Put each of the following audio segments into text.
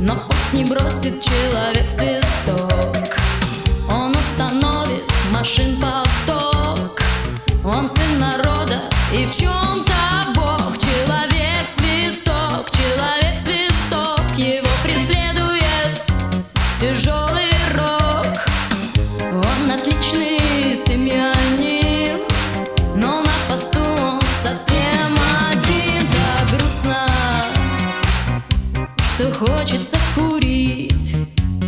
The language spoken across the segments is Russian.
Но пост не бросит человек свисток. Он остановит машин поток. Он сын народа и в чем-то Бог. Человек свисток, человек свисток. Его преследует тяжелый рок. Он отличный семьянин, но на посту он совсем один. Так грустно, что хочется курить.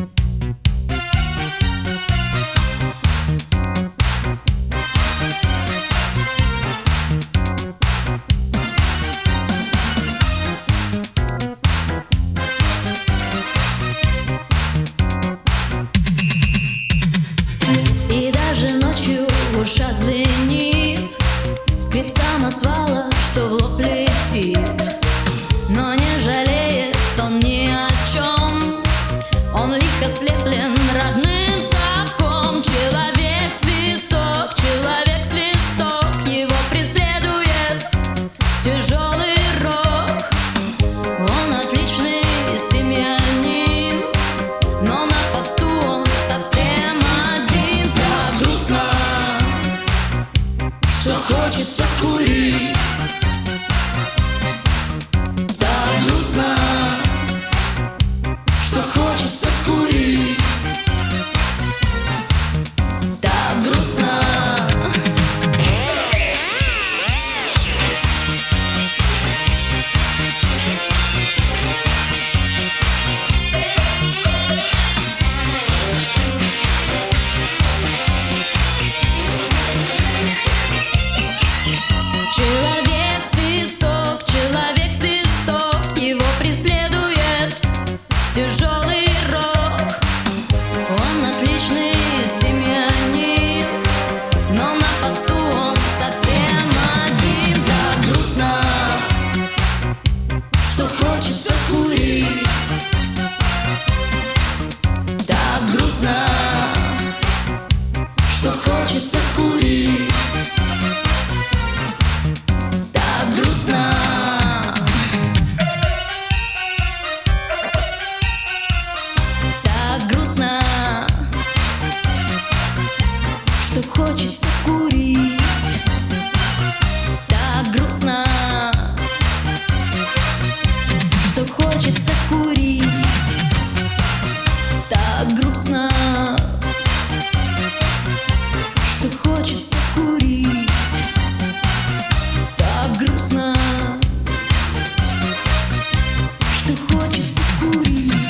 И даже ночью в ушах звенит скрип самосвала, что в лоб летит. Но не жалеет он ни о чем. Он лихо слеплен родным совком. Человек свисток, человек свисток. Его преследует тяжелый рок. Он отличный семьянин, но на посту он совсем один. Так грустно, что хочется курить. так грустно, Что хочется курить. так грустно. Человек свисток, человек свисток. Его преследует тяжелый рок. Он отличный семьянин, но на посту он совсем один. Так грустно, Что хочется курить. так грустно, Что хочется курить. так грустно. Так грустно, что хочется курить. Так грустно, что хочется курить. Так грустно, что хочется курить. Так грустно, что хочется курить.